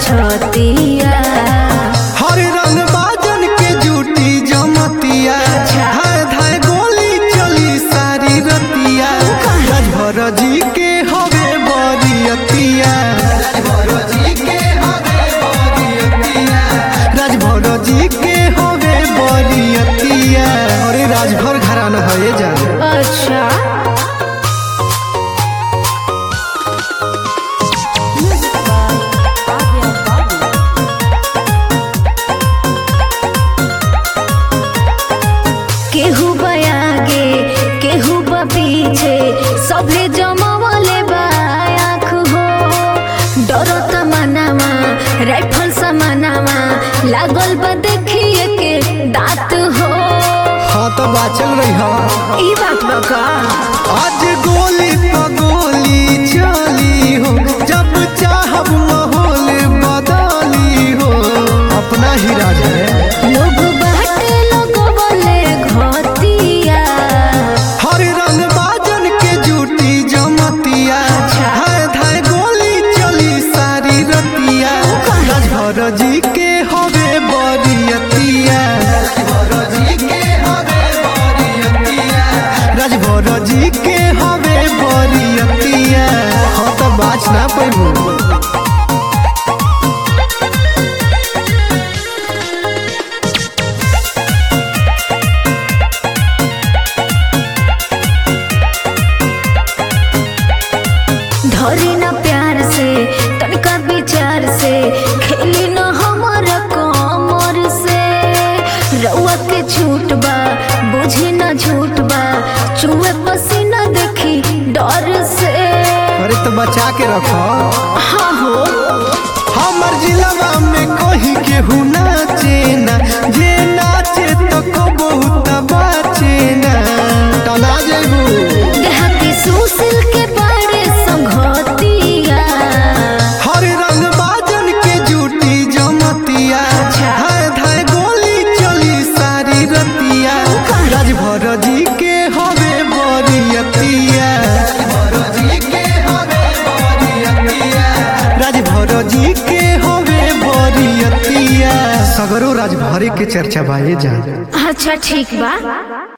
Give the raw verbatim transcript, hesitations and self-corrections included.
छतिया। हर रंग बाजन के जूटी जमतिया, धाय धाय गोली चली सारी रतिया। राजभर जी के हवे बरियतिया, राजभर जी के हवे बरियतिया, राजभर जी के हवे बरियतिया। अरे राजभर घराना है जान। अच्छा केहू बयागे केहू पीछे सभे जमावले बा आँख हो। डरो तमन्नामा राइफल समानामा लागल बा देखिए के दांत हो। हाँ तो बाचल रही हा ई बात बका आज गोली तो गोली चली हो, जब चाहब माहौल बदली हो। अपना ही राज है लोग बाटे लोग बोले घतिया। हर रंग बाजन के जूटी जमतिया, धाय धाय गोली चली सारी रतिया। राजभर जी के हवे बरियतिया, राजभर जी के हवे बरियतिया, राजभर जी के हवे बरियतिया। हाँ तो बाच ना पैबू। धरी न प्यार से तनिका विचार से, खेली न हमारा कमर से। रउआ के छूट बा बुझी न झूठ बा, चुए पसीना देखी डर से। अरे तो बचा के रखो। हाँ हो हमर जिलवा में कहीं केहू नाचे ना, जे नाचे तो को बहुत बाचे ना। तना जेबू देहाती सुशील के बड़े संघतिया। हर रंग बाजन के जूटी जमतिया, धाय धाय गोली चली सारी रतिया। राजभर जी के हवे बरियतिया, राजभर जी के हवे बरियतिया, राजभर जी के हवे बरियतिया। सगरो राजभर के चर्चा बाए जा। अच्छा ठीक बा।